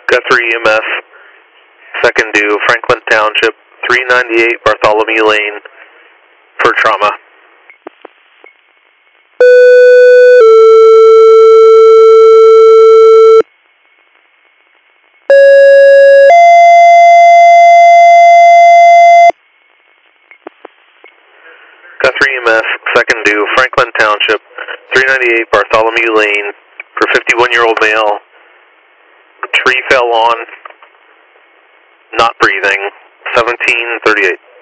Guthrie EMS, second due, Franklin Township, 398 Bartholomew Lane for trauma. Guthrie EMS, second due, Franklin Township, 398 Bartholomew Lane for 51-year-old male. Tree fell on, not breathing, 1738.